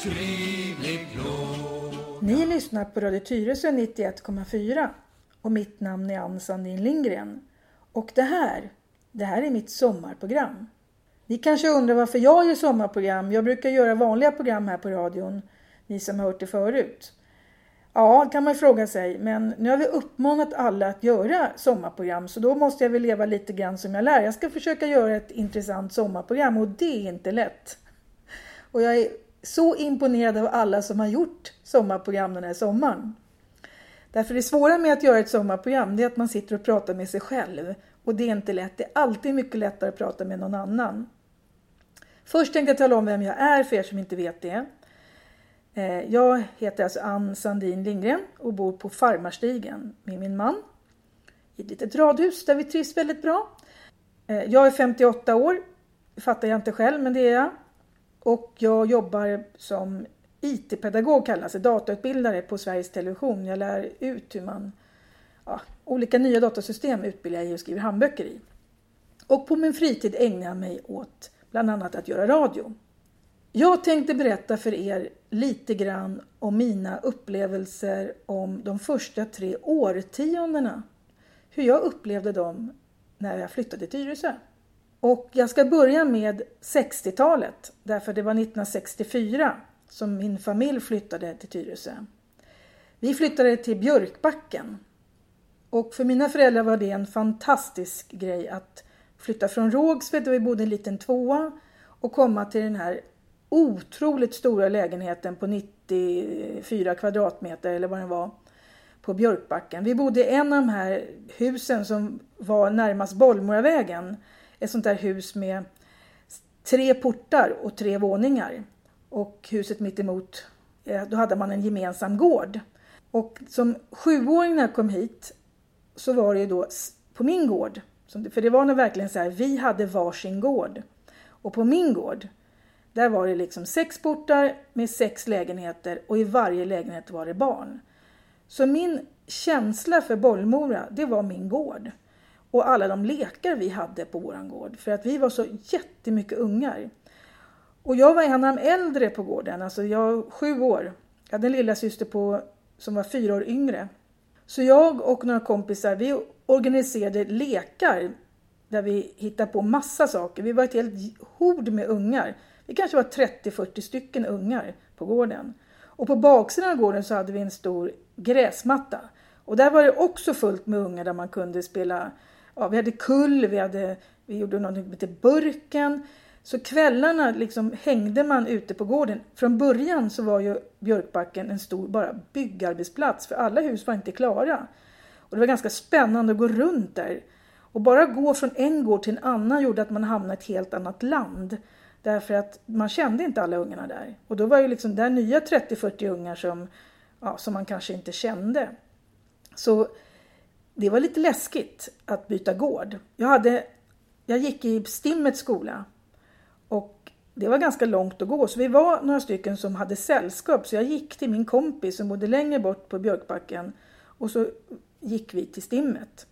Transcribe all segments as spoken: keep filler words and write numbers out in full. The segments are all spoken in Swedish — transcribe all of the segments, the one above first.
oskyldigt blå. Ni lyssnar på Radio Tyresö nittioett komma fyra och mitt namn är Ann Sandin Lindgren. Och det här, det här är mitt sommarprogram. Ni kanske undrar varför jag gör sommarprogram. Jag brukar göra vanliga program här på radion, ni som har hört det förut. Ja, kan man fråga sig, men nu har vi uppmanat alla att göra sommarprogram, så då måste jag väl leva lite grann som jag lär. Jag ska försöka göra ett intressant sommarprogram och det är inte lätt. Och jag är så imponerad av alla som har gjort sommarprogram den här sommaren. Därför det svåra med att göra ett sommarprogram, det är att man sitter och pratar med sig själv. Och det är inte lätt, det är alltid mycket lättare att prata med någon annan. Först tänkte jag tala om vem jag är för er som inte vet det. Jag heter alltså Ann Sandin Lindgren och bor på Farmarstigen med min man. I ett litet radhus där vi trivs väldigt bra. Jag är femtioåtta år, det fattar jag inte själv men det är jag. Och jag jobbar som I T-pedagog kallas det, datautbildare på Sveriges Television. Jag lär ut hur man, ja, olika nya datasystem utbildar jag i och skriver handböcker i. Och på min fritid ägnar jag mig åt bland annat att göra radio. Jag tänkte berätta för er lite grann om mina upplevelser om de första tre årtiondena. Hur jag upplevde dem när jag flyttade till Tyresö. Och jag ska börja med sextiotalet, därför det var nittonhundrasextiofyra som min familj flyttade till Tyresö. Vi flyttade till Björkbacken. Och för mina föräldrar var det en fantastisk grej att flytta från Rågsved, där vi bodde i en liten tvåa, och komma till den här otroligt stora lägenheten på nittiofyra kvadratmeter eller vad det var på Björkbacken. Vi bodde i en av de här husen som var närmast Bollmoravägen. Ett sånt där hus med tre portar och tre våningar. Och huset mitt emot, då hade man en gemensam gård. Och som sjuåring när jag kom hit så var det ju då på min gård. För det var nog verkligen så här, vi hade varsin gård. Och på min gård, där var det liksom sex portar med sex lägenheter och i varje lägenhet var det barn. Så min känsla för Bollmora, det var min gård. Och alla de lekar vi hade på våran gård. För att vi var så jättemycket ungar. Och jag var en av de äldre på gården. Alltså jag var sju år. Jag hade en lilla syster på, som var fyra år yngre. Så jag och några kompisar, vi organiserade lekar. Där vi hittade på massa saker. Vi var ett helt hord med ungar. Vi kanske var trettio till fyrtio stycken ungar på gården. Och på baksidan av gården så hade vi en stor gräsmatta. Och där var det också fullt med ungar där man kunde spela. Ja, vi hade kull, vi, hade, vi gjorde något som heter burken. Så kvällarna liksom hängde man ute på gården. Från början så var ju Björkbacken en stor bara byggarbetsplats. För alla hus var inte klara. Och det var ganska spännande att gå runt där. Och bara gå från en gård till en annan gjorde att man hamnade i ett helt annat land. Därför att man kände inte alla ungarna där. Och då var ju liksom där nya trettio till fyrtio ungar som, ja, som man kanske inte kände. Så det var lite läskigt att byta gård. Jag, hade, jag gick i Stimmets skola. Och det var ganska långt att gå. Så vi var några stycken som hade sällskap. Så jag gick till min kompis som bodde längre bort på Björkbacken. Och så gick vi till Stimmet.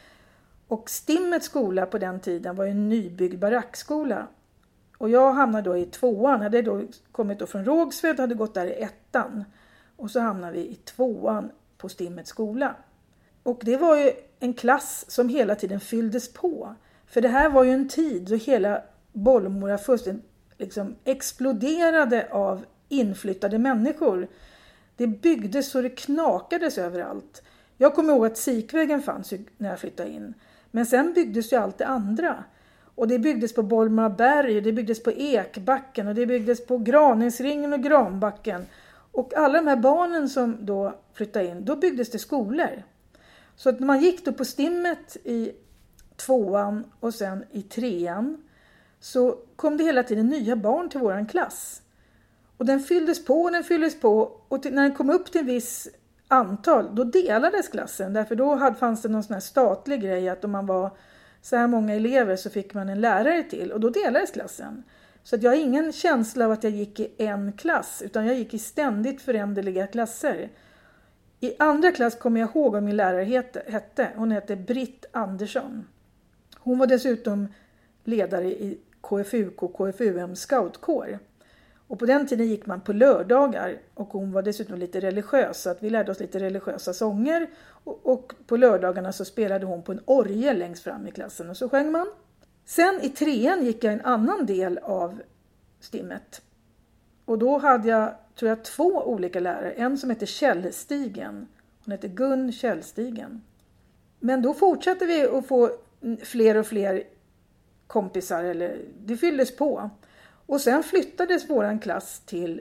Och Stimmets skola på den tiden var en nybyggd barackskola. Och jag hamnade då i tvåan. Hade då kommit då från Rågsved och hade gått där i ettan. Och så hamnade vi i tvåan på Stimmets skola. Och det var ju en klass som hela tiden fylldes på. För det här var ju en tid då hela Bollmora fullständigt liksom exploderade av inflyttade människor. Det byggdes så det knakades överallt. Jag kommer ihåg att Sikvägen fanns när jag flyttade in. Men sen byggdes ju allt det andra. Och det byggdes på Bollmoraberg, det byggdes på Ekbacken och det byggdes på Graningsringen och Granbacken. Och alla de här barnen som då flyttade in, då byggdes det skolor. Så att när man gick då på Stimmet i tvåan och sen i trean så kom det hela tiden nya barn till våran klass. Och den fylldes på och den fylldes på och till, när den kom upp till en viss antal, då delades klassen. Därför då hade, fanns det någon sån här statlig grej att om man var så här många elever så fick man en lärare till och då delades klassen. Så att jag har ingen känsla av att jag gick i en klass utan jag gick i ständigt föränderliga klasser. I andra klass kommer jag ihåg vad min lärare hette. Hon hette Britt Andersson. Hon var dessutom ledare i K F U K, K F U M scoutkår. Och på den tiden gick man på lördagar och hon var dessutom lite religiös, så att vi lärde oss lite religiösa sånger. Och, och på lördagarna så spelade hon på en orgel längst fram i klassen och så sjöng man. Sen i trean gick jag en annan del av stimmet. Och då hade jag, tror jag, två olika lärare. En som heter Källstigen. Hon heter Gun Källstigen. Men då fortsatte vi att få fler och fler kompisar. Eller det fylldes på. Och sen flyttades våran klass till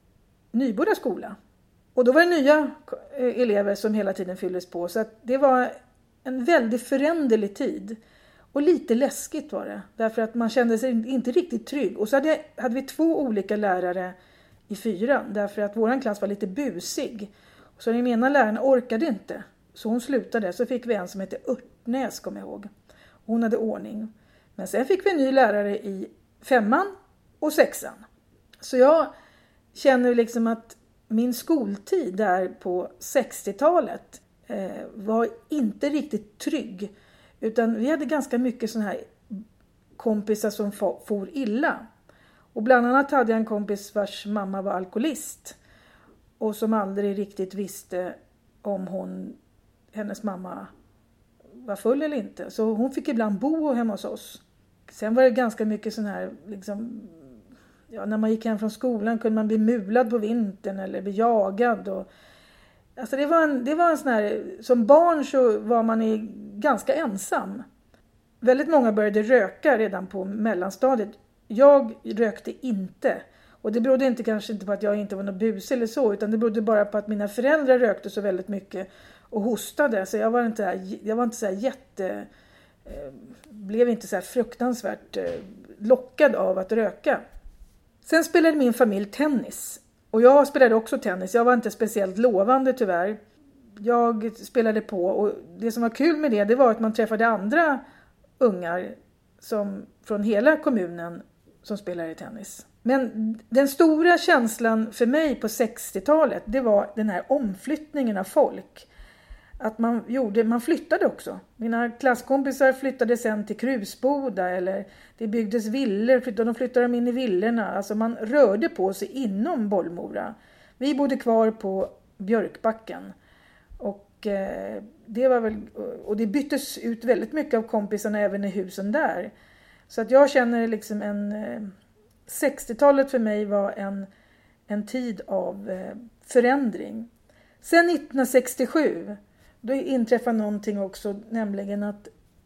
Nyboda skola. Och då var det nya elever som hela tiden fylldes på. Så att det var en väldigt föränderlig tid. Och lite läskigt var det. Därför att man kände sig inte riktigt trygg. Och så hade, jag, hade vi två olika lärare i fyran. Därför att våran klass var lite busig. Så den ena läraren orkade inte. Så hon slutade. Så fick vi en som hette Örtnäs, kom jag ihåg. Hon hade ordning. Men sen fick vi en ny lärare i femman och sexan. Så jag känner liksom att min skoltid där på sextiotalet eh, var inte riktigt trygg. Utan vi hade ganska mycket såna här kompisar som for illa. Och bland annat hade jag en kompis vars mamma var alkoholist. Och som aldrig riktigt visste om hon, hennes mamma var full eller inte. Så hon fick ibland bo hemma hos oss. Sen var det ganska mycket sån här, liksom, ja, när man gick hem från skolan kunde man bli mulad på vintern eller bli jagad. Och, alltså det var en, det var en sån här, som barn så var man i, ganska ensam. Väldigt många började röka redan på mellanstadiet. Jag rökte inte. Och det berodde inte kanske inte på att jag inte var någon bus eller så. Utan det berodde bara på att mina föräldrar rökte så väldigt mycket. Och hostade. Så jag var inte, här, jag var inte så här jätte... Eh, blev inte så här fruktansvärt eh, lockad av att röka. Sen spelade min familj tennis. Och jag spelade också tennis. Jag var inte speciellt lovande tyvärr. Jag spelade på. Och det som var kul med det, det var att man träffade andra ungar som, från hela kommunen som spelade tennis. Men den stora känslan för mig på sextiotalet, det var den här omflyttningen av folk. Att man gjorde, man flyttade också. Mina klasskompisar flyttade sen till Krusboda eller det byggdes villor, de flyttade de in i villorna. Alltså man rörde på sig inom Bollmora. Vi bodde kvar på Björkbacken. Och eh, det var väl, och det byttes ut väldigt mycket av kompisarna även i husen där. Så att jag känner liksom en eh, sextiotalet för mig var en, en tid av eh, förändring. Sen nittonhundrasextiosju då inträffade någonting också, nämligen att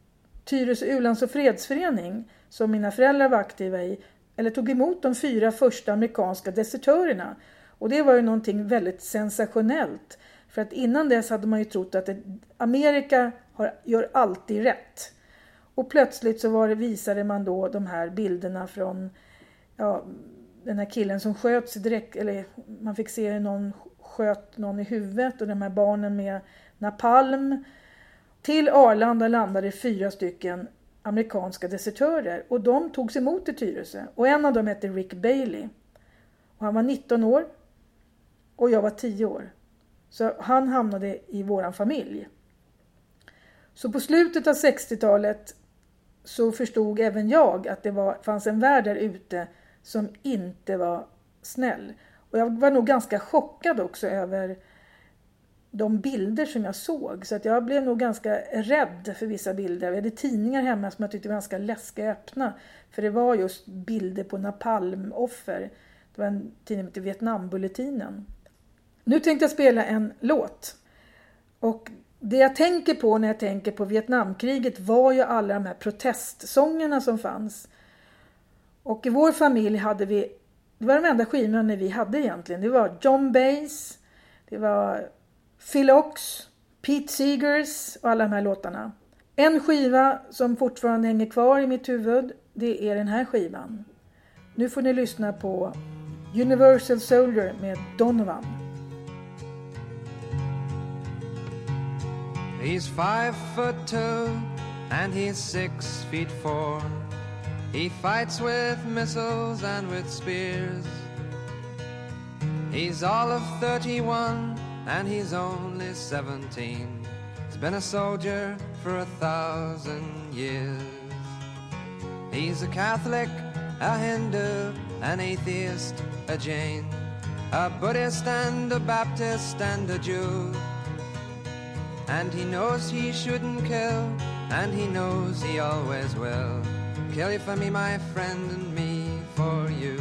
Tyresö U-lands- och fredsförening som mina föräldrar var aktiva i, eller tog emot de fyra första amerikanska desertörerna. Och det var ju någonting väldigt sensationellt. För att innan dess hade man ju trott att Amerika har, gör alltid rätt. Och plötsligt så var det, visade man då de här bilderna från ja, den här killen som sköts direkt, eller man fick se någon sköt någon i huvudet och de här barnen med napalm. Till Arlanda landade fyra stycken amerikanska desertörer och de togs emot i Tyresö. Och en av dem hette Rick Bailey. Och han var nitton år och jag var tio år. Så han hamnade i våran familj. Så på slutet av sextiotalet så förstod även jag att det var, fanns en värld där ute som inte var snäll. Och jag var nog ganska chockad också över de bilder som jag såg. Så att jag blev nog ganska rädd för vissa bilder. Vi hade tidningar hemma som jag tyckte var ganska läskiga att öppna. För det var just bilder på napalmoffer. Det var en tidning till Vietnambulletinen. Nu tänkte jag spela en låt. Och det jag tänker på när jag tänker på Vietnamkriget var ju alla de här protestsångerna som fanns. Och i vår familj hade vi, det var de enda skivorna vi hade egentligen. Det var John Baez, det var Phil Ox, Pete Seegers och alla de här låtarna. En skiva som fortfarande hänger kvar i mitt huvud, det är den här skivan. Nu får ni lyssna på Universal Soldier med Donovan. He's five foot two and he's six feet four. He fights with missiles and with spears. He's all of thirty-one and he's only seventeen. He's been a soldier for a thousand years. He's a Catholic, a Hindu, an atheist, a Jain, a Buddhist and a Baptist and a Jew. And he knows he shouldn't kill, and he knows he always will. Kill you for me, my friend, and me for you.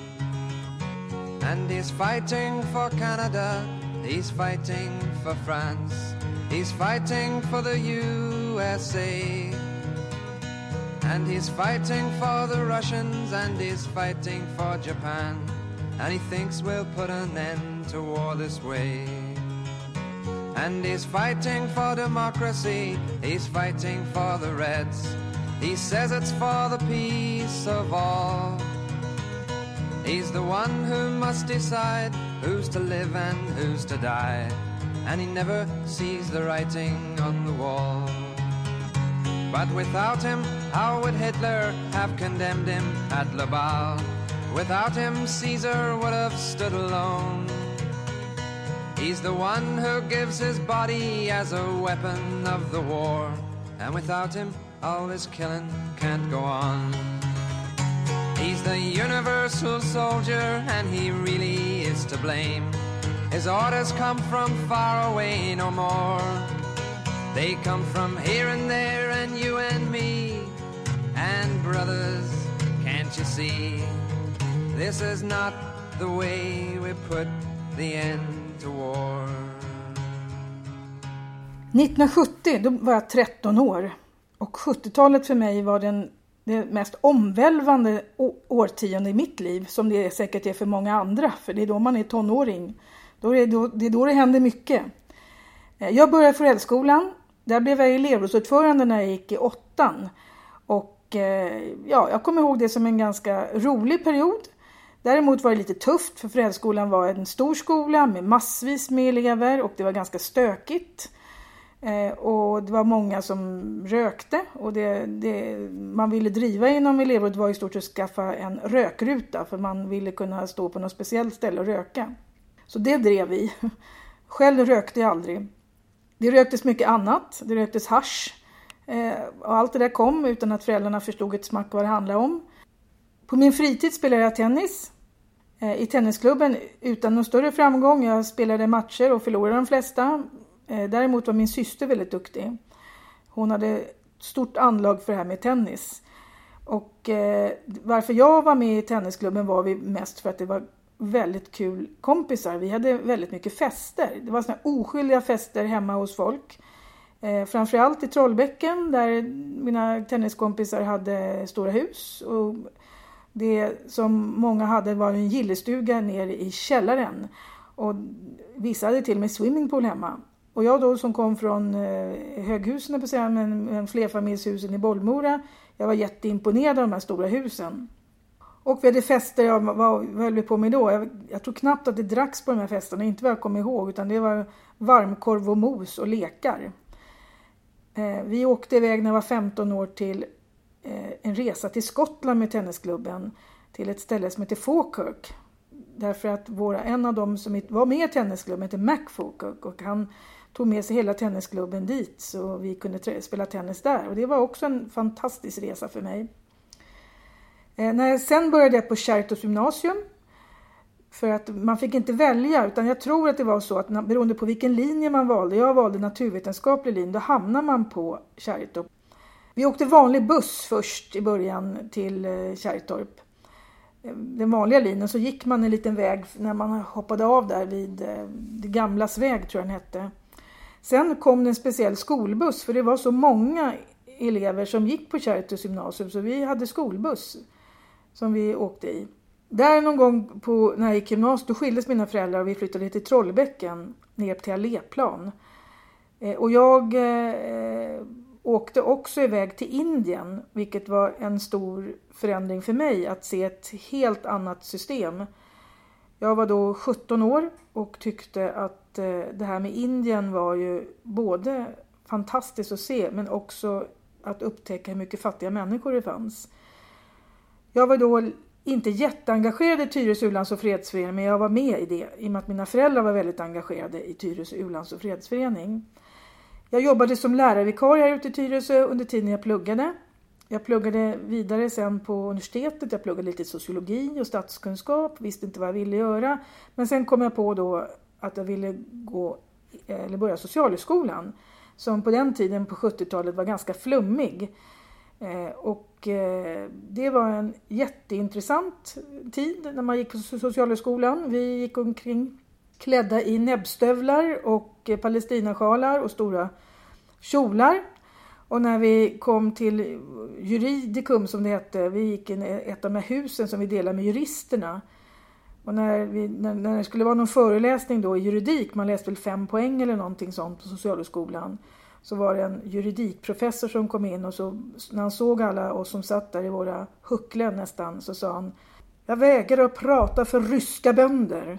And he's fighting for Canada, he's fighting for France, he's fighting for the U S A. And he's fighting for the Russians, and he's fighting for Japan. And he thinks we'll put an end to war this way. And he's fighting for democracy, he's fighting for the Reds. He says it's for the peace of all. He's the one who must decide who's to live and who's to die. And he never sees the writing on the wall. But without him, how would Hitler have condemned him at Laval? Without him, Caesar would have stood alone. He's the one who gives his body as a weapon of the war. And without him, all this killing can't go on. He's the universal soldier, and he really is to blame. His orders come from far away no more. They come from here and there, and you and me. And brothers, can't you see? This is not the way we put the end to war. nittonhundrasjuttio, då var jag tretton år. Och sjuttiotalet för mig var den, det mest omvälvande årtionde i mitt liv. Som det säkert är för många andra. För det är då man är tonåring. Då är det, då, det är då det händer mycket. Jag började föräldraskolan. Där blev jag elevrådsordförande när jag gick i åttan. Och ja, jag kommer ihåg det som en ganska rolig period. Däremot var det lite tufft, för föräldraskolan var en stor skola med massvis med elever och det var ganska stökigt. Eh, och det var många som rökte, och det, det man ville driva inom elevrådet var i stort sett att skaffa en rökruta, för man ville kunna stå på något speciellt ställe och röka. Så det drev vi. Själv rökte jag aldrig. Det röktes mycket annat, det röktes hasch. Eh, och allt det där kom utan att föräldrarna förstod ett smack vad det handlade om. På min fritid spelade jag tennis eh, i tennisklubben utan någon större framgång. Jag spelade matcher och förlorade de flesta. Eh, däremot var min syster väldigt duktig. Hon hade stort anlag för det här med tennis. Och eh, varför jag var med i tennisklubben var vi mest för att det var väldigt kul kompisar. Vi hade väldigt mycket fester. Det var såna oskyldiga fester hemma hos folk. Eh, framförallt i Trollbäcken där mina tenniskompisar hade stora hus. Och det som många hade var en gillestuga nere i källaren. Och vissa hade till och med swimmingpool hemma. Och jag då som kom från eh, höghusen på sig, men en flerfamiljshusen i Bollmora. Jag var jätteimponerad av de här stora husen. Och vi hade fester, jag vad höll vi på med då? Jag, jag tror knappt att det dracks på de här festerna, inte vad jag kommer ihåg. Utan det var varmkorv och mos och lekar. Eh, vi åkte iväg när jag var femton år till eh, en resa till Skottland med tennisklubben. Till ett ställe som heter Falkirk. Därför att våra, en av dem som var med i tennisklubben heter Mac Falkirk. Och han tog med sig hela tennisklubben dit, så vi kunde trä- spela tennis där. Och det var också en fantastisk resa för mig. Eh, när jag sen började jag på Kärrtorps gymnasium. För att man fick inte välja, utan jag tror att det var så att beroende på vilken linje man valde. Jag valde naturvetenskaplig linje, då hamnar man på Kärrtorp. Vi åkte vanlig buss först i början till eh, Kärrtorp. Den vanliga linjen, så gick man en liten väg när man hoppade av där vid eh, det gamlas väg, tror jag den hette. Sen kom det en speciell skolbuss, för det var så många elever som gick på Kärrtorps gymnasium, så vi hade skolbuss som vi åkte i. Där någon gång på, när jag gick gymnasiet, då skildes mina föräldrar och vi flyttade till Trollbäcken ner till Alléplan. Eh, och jag eh, åkte också iväg till Indien, vilket var en stor förändring för mig att se ett helt annat system. Jag var då sjutton år och tyckte att eh, det här med Indien var ju både fantastiskt att se, men också att upptäcka hur mycket fattiga människor det fanns. Jag var då inte jätteengagerad i Tyresö U-lands- och fredsförening, men jag var med i det i och med att mina föräldrar var väldigt engagerade i Tyresö U-lands- och fredsförening. Jag jobbade som lärarvikarie här ute i Tyresö under tiden jag pluggade. Jag pluggade vidare sen på universitetet. Jag pluggade lite sociologi och statskunskap. Visste inte vad jag ville göra. Men sen kom jag på då att jag ville gå, eller börja socialhögskolan. Som på den tiden på sjuttiotalet var ganska flummig. Och det var en jätteintressant tid när man gick på socialhögskolan. Vi gick omkring klädda i näbbstövlar och palestinasjalar och stora kjolar. Och när vi kom till juridikum som det hette, vi gick in i ett av de här husen som vi delade med juristerna. Och när, vi, när, när det skulle vara någon föreläsning då i juridik, man läste väl fem poäng eller någonting sånt på socialhögskolan. Så var det en juridikprofessor som kom in och så, när han såg alla oss som satt där i våra hucklen nästan, så sa han: jag vägrar att prata för ryska bönder.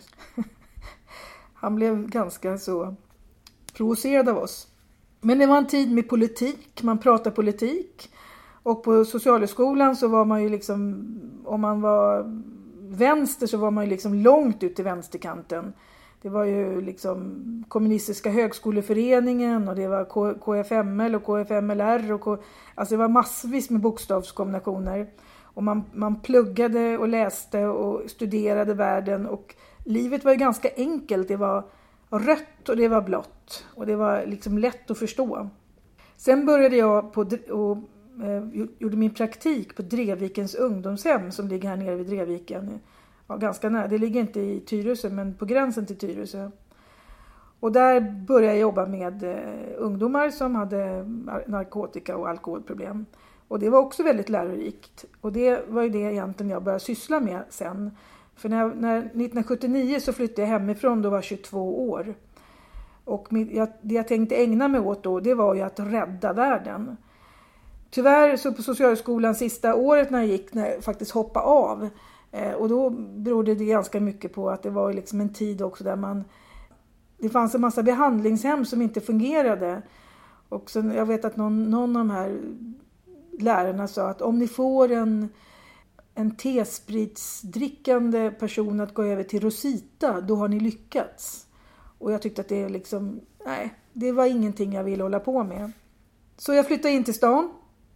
Han blev ganska så provocerad av oss. Men det var en tid med politik, man pratade politik. Och på socialhögskolan så var man ju liksom, om man var vänster så var man ju liksom långt ut till vänsterkanten. Det var ju liksom kommunistiska högskoleföreningen och det var K F M L och K F M L R. Och K... Alltså det var massvis med bokstavskombinationer. Och man, man pluggade och läste och studerade världen. Och livet var ju ganska enkelt. Det var rött och det var blått. Och det var liksom lätt att förstå. Sen började jag på och eh, gjorde min praktik på Drevvikens ungdomshem som ligger här nere vid Drevviken. Ja, ganska nära. Det ligger inte i Tyresö men på gränsen till Tyresö. Och där började jag jobba med eh, ungdomar som hade narkotika och alkoholproblem. Och det var också väldigt lärorikt. Och det var ju det egentligen jag började syssla med sen. För när, när nittonhundrasjuttionio så flyttade jag hemifrån, då var jag tjugotvå år. Och med, jag, det jag tänkte ägna mig åt då, det var ju att rädda världen. Tyvärr så på socialhögskolan sista året när jag gick, när jag faktiskt hoppade av. Eh, och då berodde det ganska mycket på att det var liksom en tid också där man... Det fanns en massa behandlingshem som inte fungerade. Och sen, jag vet att någon, någon av de här lärarna sa att om ni får en... en tespritsdrickande person att gå över till Rosita, då har ni lyckats. Och jag tyckte att det liksom, nej, det var ingenting jag ville hålla på med. Så jag flyttade in till stan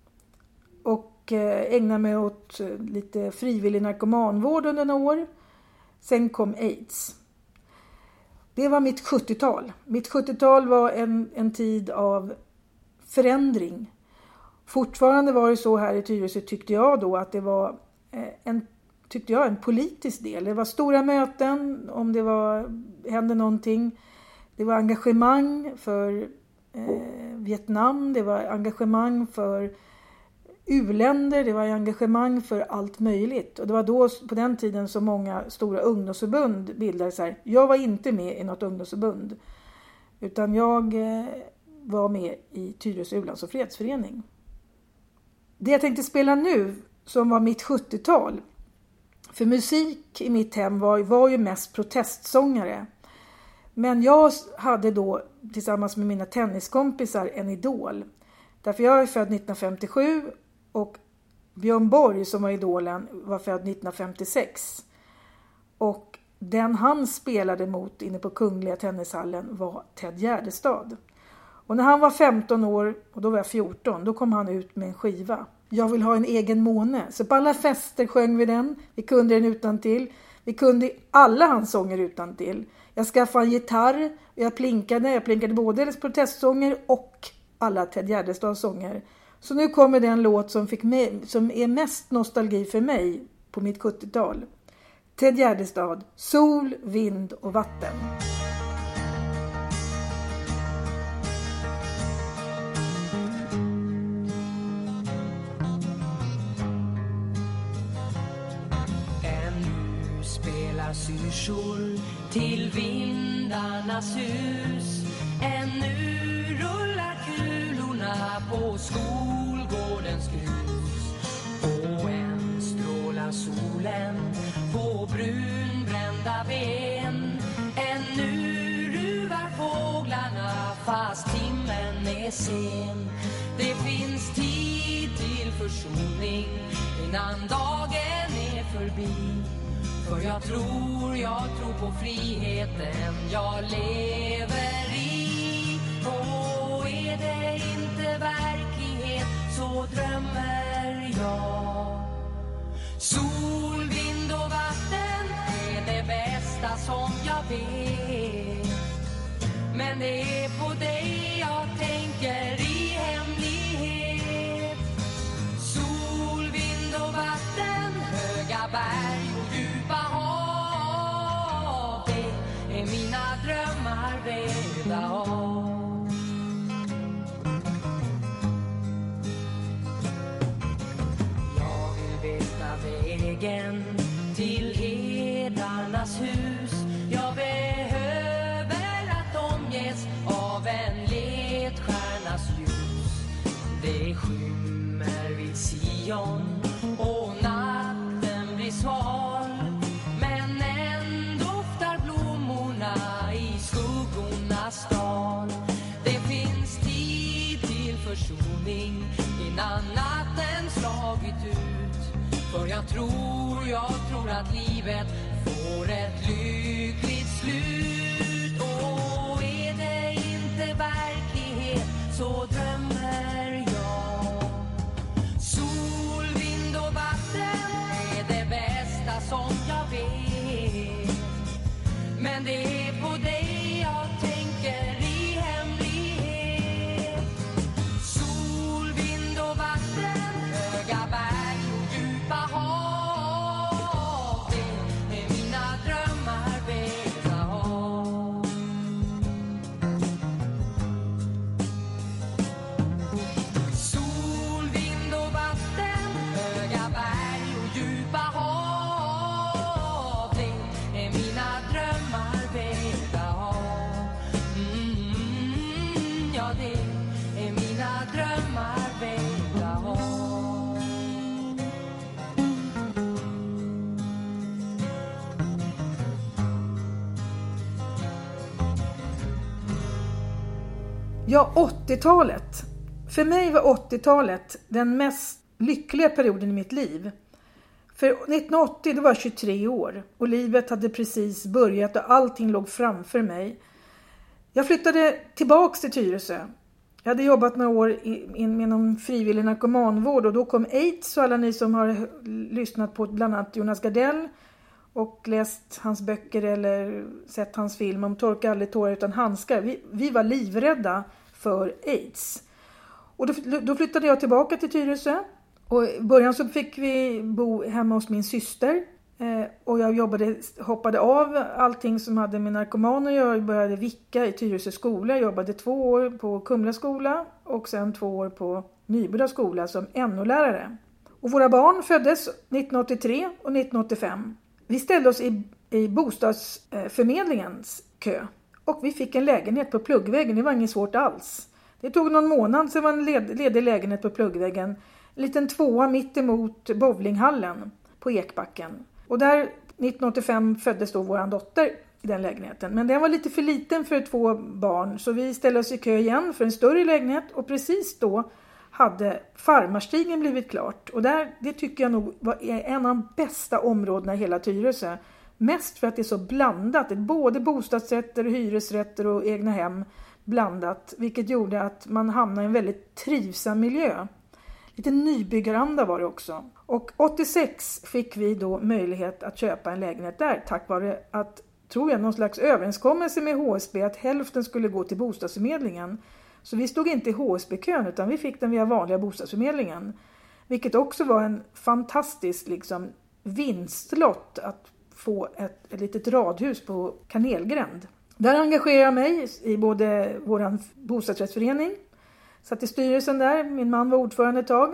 och ägnade mig åt lite frivillig narkomanvård under några år. Sen kom AIDS. Det var mitt sjuttiotal. Mitt sjuttiotal var en, en tid av förändring. Fortfarande var det så här i Tyresö, tyckte jag då, att det var en, tyckte jag, en politisk del. Det var stora möten om det var, hände någonting. Det var engagemang för eh, Vietnam. Det var engagemang för u-länder. Det var engagemang för allt möjligt. Och det var då på den tiden så många stora ungdomsförbund bildades här. Jag var inte med i något ungdomsförbund. Utan jag eh, var med i Tyresö u-lands- och fredsförening. Det jag tänkte spela nu, som var mitt sjuttiotal. För musik i mitt hem var, var ju mest protestsångare. Men jag hade då tillsammans med mina tenniskompisar en idol. Därför jag är född nittonhundrafemtiosju och Björn Borg som var idolen var född nittonhundrafemtiosex. Och den han spelade mot inne på Kungliga tennishallen var Ted Gärdestad. Och när han var femton år, och då var jag fjorton, då kom han ut med en skiva. Jag vill ha en egen måne. Så på alla fester sjöng vi den. Vi kunde den utan till. Vi kunde alla hans sånger utan till. Jag skaffade en gitarr och jag plinkade. Jag plinkade både dess protestsånger och alla Ted Gärdestads sånger. Så nu kommer den låt som, fick mig, som är mest nostalgi för mig på mitt sjuttiotal. Ted Gärdestad, Sol, vind och vatten. Syrsor till vindarnas hus. Ännu rullar kulorna på skolgårdens grus. Och än strålar solen på brunbrända ben. Ännu ruvar fåglarna fast timmen är sen. Det finns tid till försoning innan dagen är förbi. För jag tror, jag tror på friheten jag lever i. Och är det inte verklighet så drömmer vet. Men det är på dig jag tänker i hemlighet. Sol, vind och vatten, höga berg och djupa hav. Det är mina drömmar vävda av. Jag vill veta vägen till herdarnas hus. Jag behöver att omges av en ledstjärnas ljus. Det skymmer vid Sion och natten blir sval. Men än doftar blommorna i skuggornas dal. Det finns tid till försoning innan natten slagit ut. För jag tror, jag tror att livet får ett lyckligt slut. Och är det inte verklighet så drömmer jag. Sol, vind och vatten är det bästa som jag vet. Men det är på dig jag tänker i hemlighet. Sol, vind och vatten, höga berg och djupa hav. Det är mina drömmar vävda av. Sol, vind och vatten, höga berg och djupa hav. Det är mina drömmar vävda av. Mm, ja, det är mina drömmar vävda av. Ja, åttiotalet. För mig var åttiotalet den mest lyckliga perioden i mitt liv. För nittonhundraåttio då var jag tjugotre år och livet hade precis börjat och allting låg framför mig. Jag flyttade tillbaks till Tyresö. Jag hade jobbat några år inom frivillig narkomanvård och då kom AIDS, och alla ni som har lyssnat på bland annat Jonas Gardell och läst hans böcker eller sett hans film om Torka aldrig tårar utan handskar. Vi, vi var livrädda för AIDS. Och då, då flyttade jag tillbaka till Tyresö. Och i början så fick vi bo hemma hos min syster. Eh, och jag jobbade, hoppade av allting som hade med narkoman att göra. Jag började vicka i Tyresö skola. Jag jobbade två år på Kumla skola och sen två år på Nyboda skola som N O-lärare. Och våra barn föddes nittonhundraåttiotre och nittonhundraåttiofem. Vi ställde oss i, i bostadsförmedlingens kö. Och vi fick en lägenhet på Pluggvägen. Det var inget svårt alls. Det tog någon månad så var en led, ledig lägenhet på Pluggvägen. En liten tvåa mitt emot bowlinghallen på Ekbacken. Och där nittonhundraåttiofem föddes då våran dotter i den lägenheten. Men den var lite för liten för två barn. Så vi ställde oss i kö igen för en större lägenhet. Och precis då hade Farmarstigen blivit klart. Och där, det tycker jag nog var en av de bästa områdena i hela Tyresö. Mest för att det är så blandat. Det är både bostadsrätter, hyresrätter och egna hem blandat. Vilket gjorde att man hamnade i en väldigt trivsam miljö. Lite nybyggaranda var det också. Och åttiosex fick vi då möjlighet att köpa en lägenhet där. Tack vare att, tror jag, någon slags överenskommelse med H S B att hälften skulle gå till bostadsförmedlingen. Så vi stod inte i H S B-kön utan vi fick den via vanliga bostadsförmedlingen. Vilket också var en fantastisk liksom, vinstlott att få ett, ett litet radhus på Kanelgränd. Där engagerade jag mig i både vår bostadsrättsförening. Satt i styrelsen där, min man var ordförande ett tag.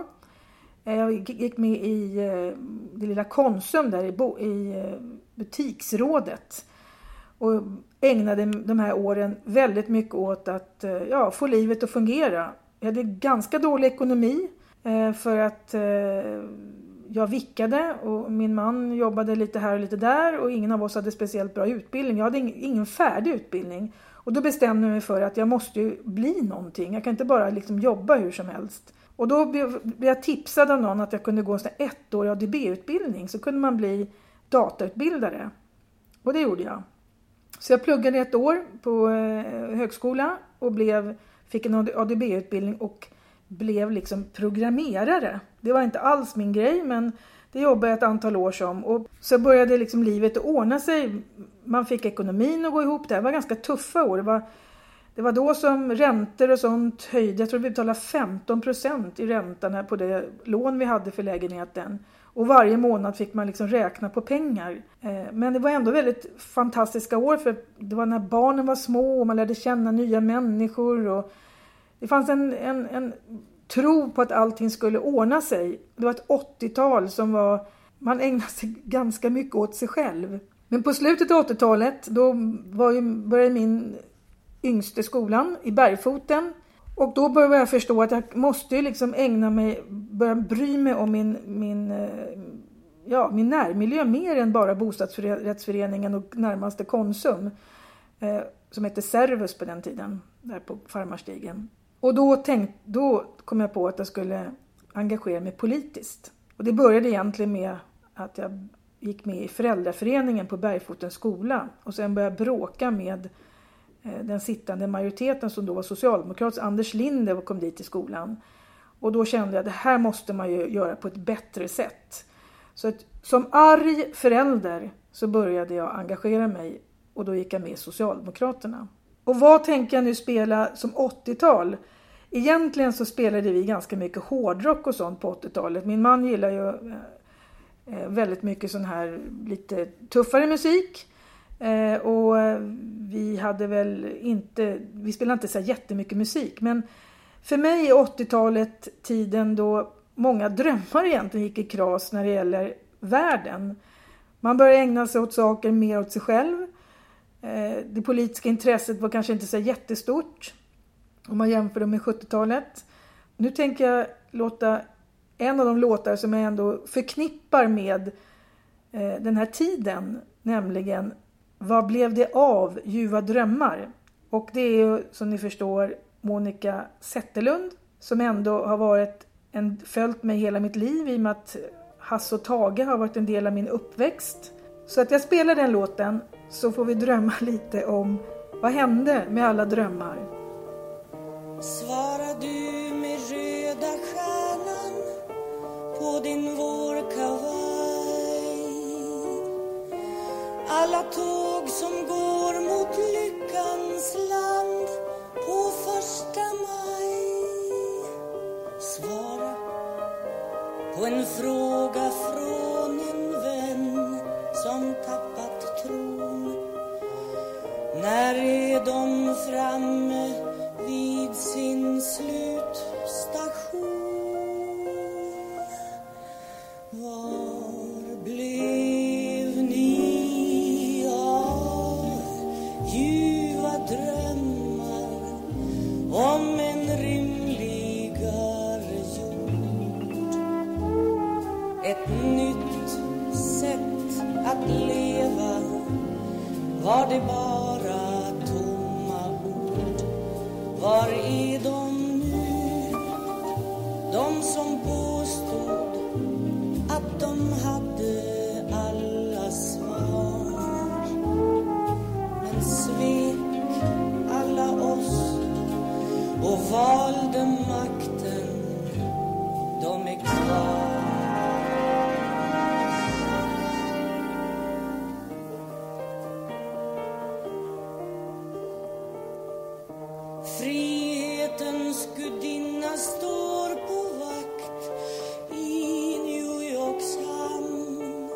Jag gick med i det lilla Konsum där i, bo, i butiksrådet. Och ägnade de här åren väldigt mycket åt att ja, få livet att fungera. Jag hade ganska dålig ekonomi för att jag vickade och min man jobbade lite här och lite där. Och ingen av oss hade speciellt bra utbildning. Jag hade ingen färdig utbildning. Och då bestämde jag mig för att jag måste ju bli någonting. Jag kan inte bara liksom jobba hur som helst. Och då blev jag tipsad av någon att jag kunde gå en ettårig A D B-utbildning. Så kunde man bli datautbildare. Och det gjorde jag. Så jag pluggade ett år på högskola och blev, fick en A D B-utbildning och blev liksom programmerare. Det var inte alls min grej, men Det jobbade jag ett antal år som. Och så började liksom livet att ordna sig. Man fick ekonomin att gå ihop. Det var ganska tuffa år. Det var, det var då som räntor och sånt höjde. Jag tror vi betalade femton procent i räntan på det lån vi hade för lägenheten. Och varje månad fick man liksom räkna på pengar. Men det var ändå väldigt fantastiska år. För det var när barnen var små och man lärde känna nya människor. Och det fanns en, en, en tro på att allting skulle ordna sig. Det var ett åttiotal som var... Man ägnade sig ganska mycket åt sig själv. Men på slutet av åttiotalet då var ju, började min yngste skolan i Bergfoten. Och då började jag förstå att jag måste liksom ägna mig, börja bry mig om min, min, ja, min närmiljö mer än bara bostadsrättsföreningen och närmaste Konsum. Eh, som hette Servus på den tiden, där på Farmarstigen. Och då, tänkt, då kom jag på att jag skulle engagera mig politiskt. Och det började egentligen med att jag gick med i föräldraföreningen på Bergfotens skola. Och sen började jag bråka med den sittande majoriteten som då var socialdemokratisk. Anders Linde kom dit till skolan. Och då kände jag att det här måste man ju göra på ett bättre sätt. Så att, som arg förälder så började jag engagera mig. Och då gick jag med i Socialdemokraterna. Och vad tänker jag nu spela som åttiotal? Egentligen så spelade vi ganska mycket hårdrock och sånt på åttiotalet. Min man gillar ju eh, väldigt mycket sån här lite tuffare musik. Eh, och vi hade väl inte, vi spelade inte så jättemycket musik. Men för mig är åttiotalet tiden då många drömmar egentligen gick i kras när det gäller världen. Man började ägna sig åt saker mer åt sig själv. Det politiska intresset var kanske inte så jättestort om man jämför det med sjuttiotalet. Nu tänker jag låta en av de låtar som jag ändå förknippar med den här tiden, nämligen Vad blev det av ljuva drömmar? Och det är ju som ni förstår Monica Zetterlund som ändå har varit en, följt mig hela mitt liv i och med att Hasse och Tage har varit en del av min uppväxt. Så att jag spelar den låten så får vi drömma lite om vad hände med alla drömmar. Svarar du med röda stjärnan på din vårkavaj? Alla tåg som går mot lyckans land på första maj. Svara på en fråga från en vän som tappat tron. När är de framme vid sin slutstation? Var blev ni av ljuva drömmar om en rimligare jord? Ett nytt sätt att leva, var det bara tomma ord? Var är de nu, de som påstod att de hade alla svar, men svek alla oss och valde makten? De är kvar. Frihetens gudinna står på vakt i New Yorks hamn.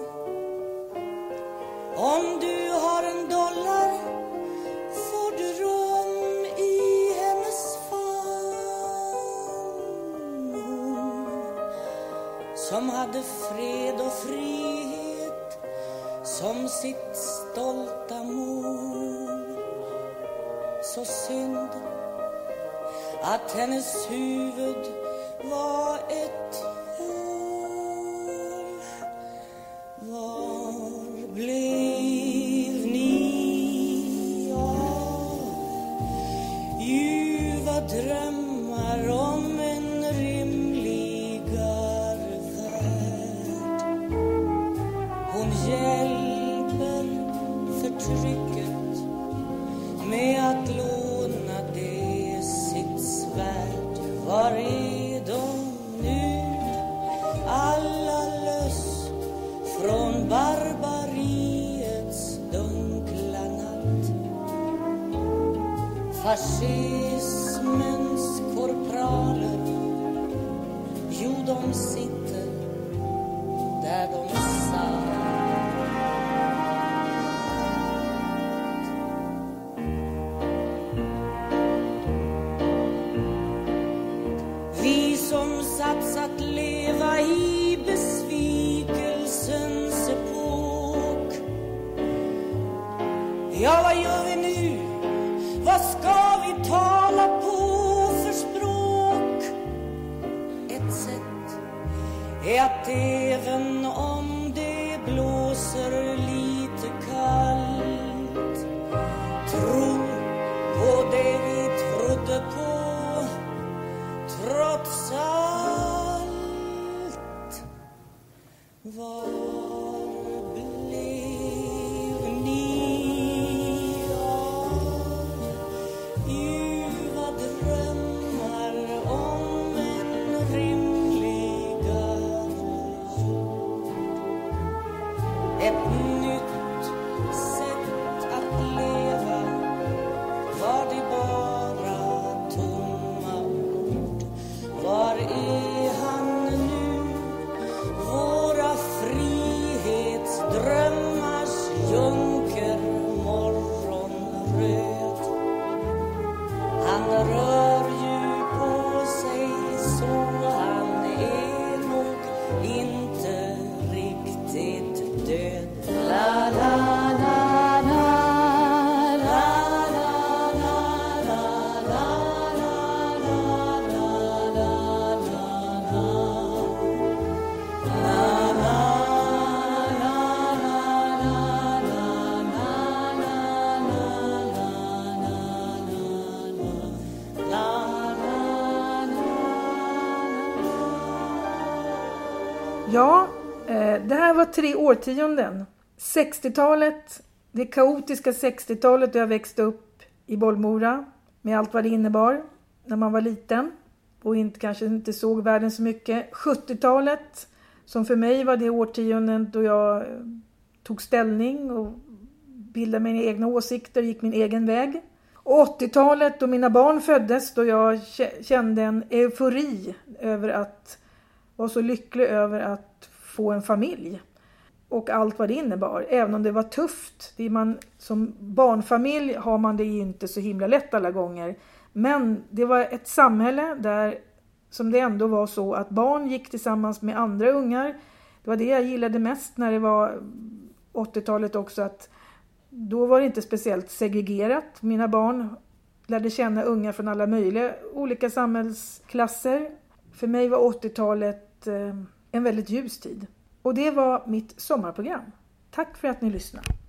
Om du har en dollar får du rum i hennes famn. Som hade fred och frihet som sitt stolta mål. Så synd att hennes huvud var ett hål. Var blev ni av ljuva drömmar om en rimligare värld? Hon hjälper förtrycket med att låna det sitt svärd. Var är de nu, alla löss Fascismens korpraler, jo de sitter där de satt. Vi som satsat leva i besvikelsens epok. Ja, vad gör vi nu? Vad ska vi tala på för språk? Ett sätt är att även om det blåser lite kallt, tro på det vi trodde på trots allt. Var blev ni av ljuva drömmar om en rimligare jord? Ett nytt sätt att leva, var det bara tomma ord? Var är han nu? Våra frihetsdrömmars junker morgonröd. Han rör ju på sig så han är nog inte riktigt död. La la la la la la la la la Ja, eh, det här var tre årtionden. sextiotalet, det kaotiska sextiotalet då jag växte upp i Bollmora med allt vad det innebar när man var liten och inte, kanske inte såg världen så mycket. sjuttiotalet som för mig var det årtionden då jag tog ställning och bildade mina egna åsikter och gick min egen väg. Och åttiotalet då mina barn föddes, då jag kände en eufori över att var så lycklig över att få en familj och allt vad det innebar. Även om det var tufft. Det är man, som barnfamilj har man det ju inte så himla lätt alla gånger. Men det var ett samhälle där som det ändå var så att barn gick tillsammans med andra ungar. Det var det jag gillade mest när det var åttiotalet också, att då var det inte speciellt segregerat. Mina barn lärde känna unga från alla möjliga olika samhällsklasser. För mig var åttiotalet eh, en väldigt ljus tid. Och det var mitt sommarprogram. Tack för att ni lyssnade.